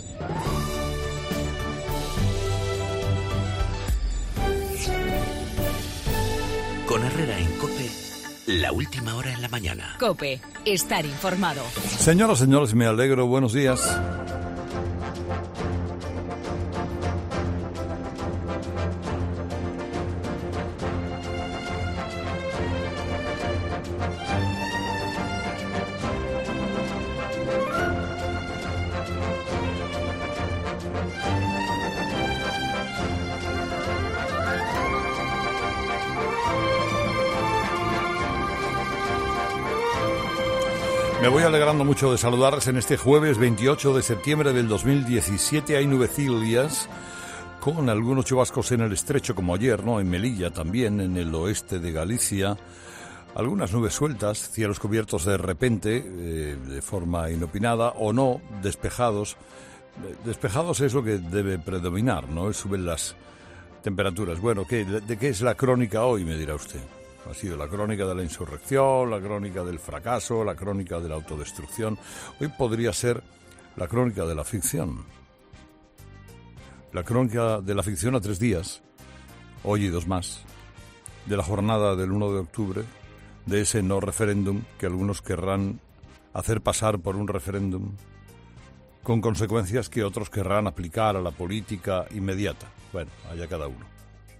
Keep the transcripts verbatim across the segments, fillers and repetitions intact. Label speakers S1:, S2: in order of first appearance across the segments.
S1: Con Herrera en COPE, la última hora en la mañana.
S2: COPE, estar informado.
S3: Señoras, señores, me alegro. Buenos días. Me voy alegrando mucho de saludarles en este jueves veintiocho de septiembre del dos mil diecisiete. Hay nubecillas con algunos chubascos en el estrecho, como ayer, ¿no? En Melilla también, en el oeste de Galicia. Algunas nubes sueltas, cielos cubiertos de repente, eh, de forma inopinada, o no, despejados. Despejados es lo que debe predominar, ¿no? Suben las temperaturas. Bueno, ¿qué, de, ¿de qué es la crónica hoy, me dirá usted? Ha sido la crónica de la insurrección, la crónica del fracaso, la crónica de la autodestrucción. Hoy podría ser la crónica de la ficción. La crónica de la ficción a tres días, hoy y dos más, de la jornada del uno de octubre, de ese no referéndum que algunos querrán hacer pasar por un referéndum, con consecuencias que otros querrán aplicar a la política inmediata. Bueno, allá cada uno.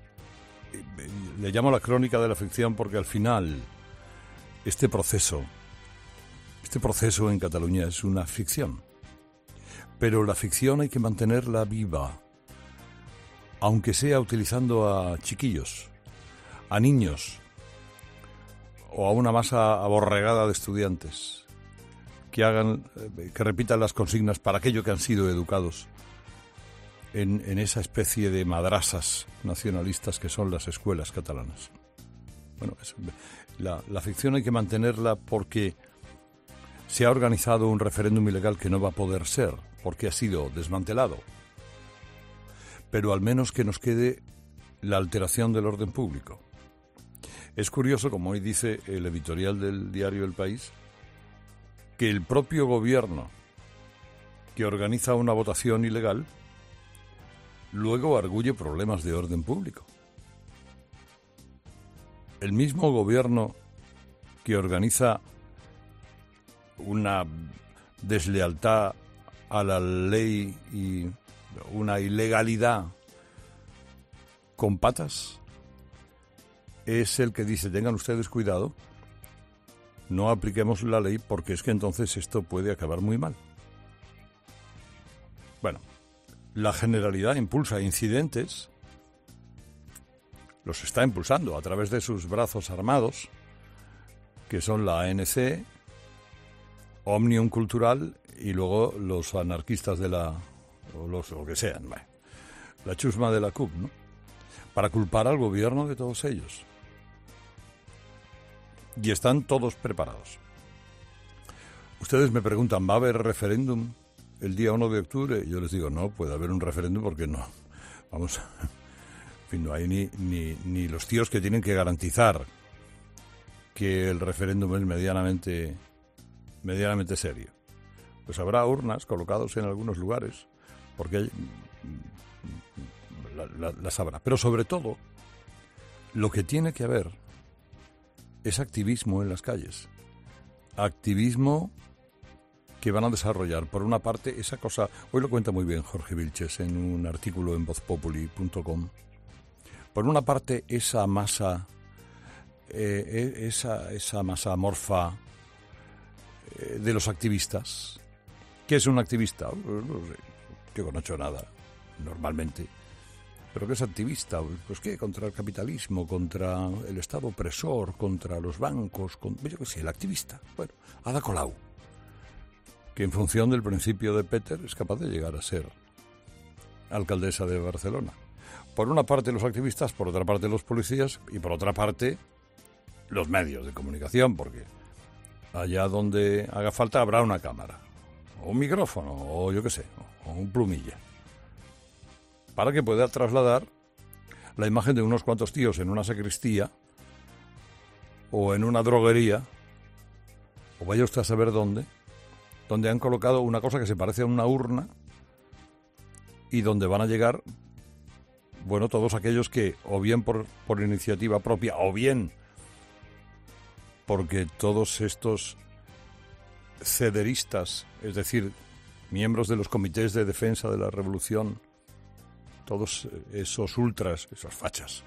S3: Le llamo la crónica de la ficción porque al final este proceso, este proceso en Cataluña es una ficción. Pero la ficción hay que mantenerla viva, aunque sea utilizando a chiquillos, a niños o a una masa aborregada de estudiantes que hagan, que repitan las consignas para aquello que han sido educados En, en esa especie de madrasas nacionalistas que son las escuelas catalanas. Bueno, es, la, la ficción hay que mantenerla porque se ha organizado un referéndum ilegal que no va a poder ser, porque ha sido desmantelado. Pero al menos que nos quede la alteración del orden público. Es curioso, como hoy dice el editorial del diario El País, que el propio gobierno que organiza una votación ilegal luego arguye problemas de orden público. El mismo gobierno que organiza una deslealtad a la ley y una ilegalidad con patas es el que dice: tengan ustedes cuidado, no apliquemos la ley porque es que entonces esto puede acabar muy mal. Bueno, la Generalidad impulsa incidentes, los está impulsando a través de sus brazos armados, que son la A N C, Òmnium Cultural y luego los anarquistas de la, o los o que sean, bueno, la chusma de la C U P, ¿no? Para culpar al gobierno de todos ellos. Y están todos preparados. Ustedes me preguntan, ¿va a haber referéndum el día uno de octubre? Yo les digo, no, puede haber un referéndum porque no. Vamos, en fin, no hay ni, ni, ni los tíos que tienen que garantizar que el referéndum es medianamente, medianamente serio. Pues habrá urnas colocadas en algunos lugares, porque hay, la, la, las habrá. Pero sobre todo, lo que tiene que haber es activismo en las calles. Activismo que van a desarrollar, por una parte, esa cosa. Hoy lo cuenta muy bien Jorge Vilches en un artículo en voz populi punto com. Por una parte, esa masa, eh, esa, esa masa amorfa eh, de los activistas. ¿Qué es un activista? No sé, yo no he hecho nada, normalmente. ¿Pero qué es activista? Pues ¿qué? Contra el capitalismo, contra el Estado opresor, contra los bancos, con, yo qué sé, el activista. Bueno, Ada Colau, que en función del principio de Peter es capaz de llegar a ser alcaldesa de Barcelona. Por una parte los activistas, por otra parte los policías y por otra parte los medios de comunicación, porque allá donde haga falta habrá una cámara, o un micrófono, o yo qué sé, o un plumilla, para que pueda trasladar la imagen de unos cuantos tíos en una sacristía o en una droguería, o vaya usted a saber dónde, donde han colocado una cosa que se parece a una urna, y donde van a llegar, bueno, todos aquellos que, o bien por, por iniciativa propia, o bien porque todos estos cederistas, es decir, miembros de los comités de defensa de la revolución, todos esos ultras, esas fachas,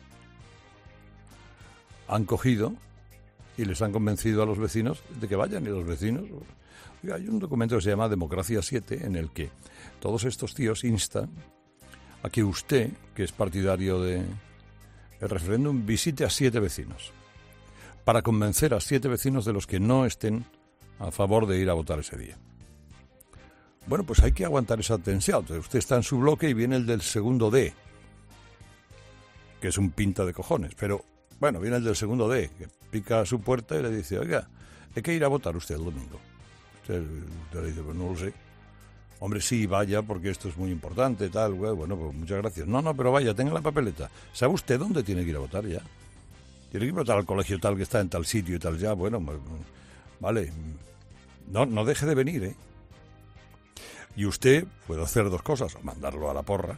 S3: han cogido y les han convencido a los vecinos de que vayan, y los vecinos... Oiga, hay un documento que se llama Democracia siete, en el que todos estos tíos instan a que usted, que es partidario del referéndum, visite a siete vecinos, para convencer a siete vecinos de los que no estén a favor de ir a votar ese día. Bueno, pues hay que aguantar esa tensión. Entonces, usted está en su bloque y viene el del segundo D, que es un pinta de cojones, pero bueno, viene el del segundo D, que pica a su puerta y le dice, oiga, hay que ir a votar usted el domingo. Usted, usted le dice, pues no lo sé. Hombre, sí, vaya, porque esto es muy importante, tal, bueno, pues muchas gracias. No, no, pero vaya, tenga la papeleta. ¿Sabe usted dónde tiene que ir a votar ya? Tiene que ir a votar al colegio tal que está en tal sitio y tal ya, bueno, vale. No, no deje de venir, ¿eh? Y usted puede hacer dos cosas, o mandarlo a la porra,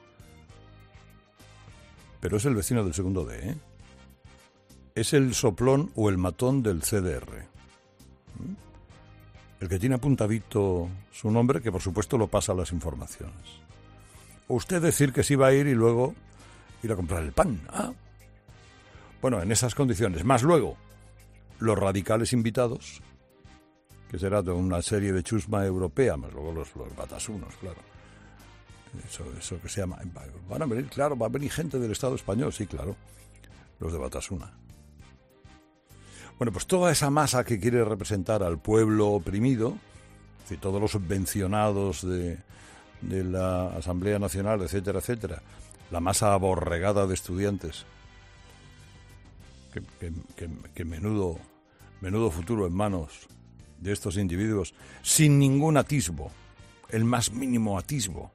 S3: pero es el vecino del segundo D, ¿eh? Es el soplón o el matón del C D R. El que tiene apuntadito su nombre, que por supuesto lo pasa a las informaciones. O usted decir que sí va a ir y luego ir a comprar el pan. Ah. Bueno, en esas condiciones. Más luego, los radicales invitados, que será de una serie de chusma europea, más luego los, los batasunos, claro. Eso, eso que se llama... Van a venir, claro, va a venir gente del Estado español, sí, claro. Los de Batasuna. Bueno, pues toda esa masa que quiere representar al pueblo oprimido, es decir, todos los subvencionados de, de la Asamblea Nacional, etcétera, etcétera, la masa aborregada de estudiantes, que, que, que, que menudo, menudo futuro en manos de estos individuos, sin ningún atisbo, el más mínimo atisbo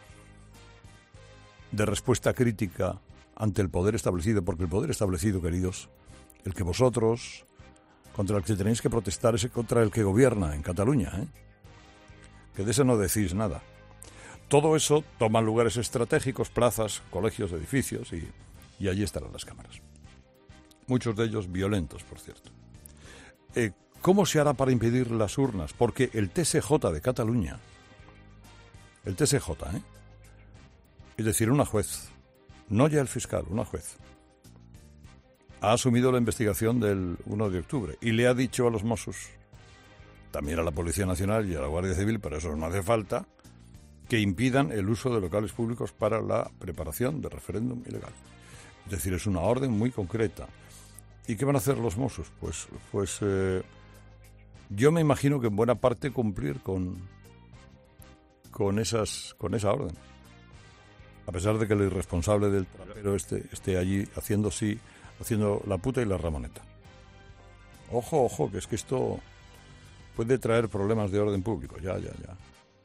S3: de respuesta crítica ante el poder establecido, porque el poder establecido, queridos, el que vosotros, contra el que tenéis que protestar, es contra el que gobierna en Cataluña, ¿eh? Que de eso no decís nada. Todo eso toma lugares estratégicos, plazas, colegios, edificios, y, y allí estarán las cámaras. Muchos de ellos violentos, por cierto. Eh, ¿Cómo se hará para impedir las urnas? Porque el T S J de Cataluña, el T S J, ¿eh? es decir, una juez, no ya el fiscal, una juez, ha asumido la investigación del uno de octubre y le ha dicho a los Mossos, también a la Policía Nacional y a la Guardia Civil, pero eso no hace falta, que impidan el uso de locales públicos para la preparación de referéndum ilegal. Es decir, es una orden muy concreta. ¿Y qué van a hacer los Mossos? Pues, pues eh, yo me imagino que en buena parte cumplir con, con, esas, con esa orden. A pesar de que el irresponsable del trapero esté, esté allí haciendo sí, haciendo la puta y la ramoneta. Ojo, ojo, que es que esto puede traer problemas de orden público. Ya, ya, ya.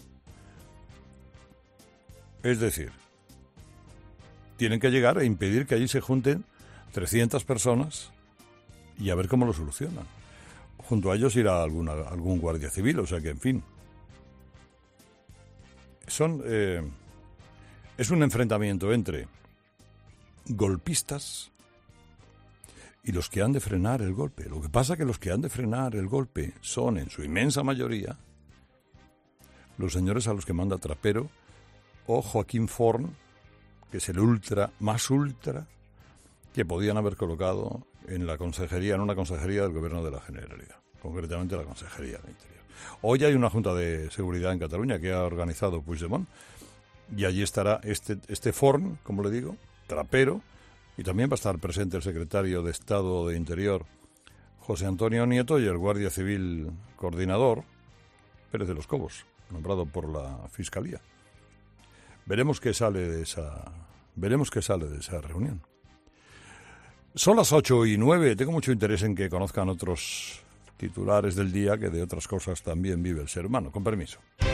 S3: Es decir, tienen que llegar a impedir que allí se junten trescientas personas y a ver cómo lo solucionan. Junto a ellos irá alguna, algún guardia civil, o sea que, en fin. Son, eh, es un enfrentamiento entre golpistas y los que han de frenar el golpe. Lo que pasa es que los que han de frenar el golpe son, en su inmensa mayoría, los señores a los que manda Trapero o Joaquín Forn, que es el ultra, más ultra, que podían haber colocado en la consejería, en una consejería del Gobierno de la Generalidad, concretamente la Consejería del Interior. Hoy hay una Junta de Seguridad en Cataluña que ha organizado Puigdemont, y allí estará este, este Forn, como le digo, Trapero, y también va a estar presente el secretario de Estado de Interior, José Antonio Nieto, y el guardia civil coordinador, Pérez de los Cobos, nombrado por la Fiscalía. Veremos qué sale de esa, veremos qué sale de esa reunión. Son las ocho y nueve. Tengo mucho interés en que conozcan otros titulares del día, que de otras cosas también vive el ser humano. Con permiso.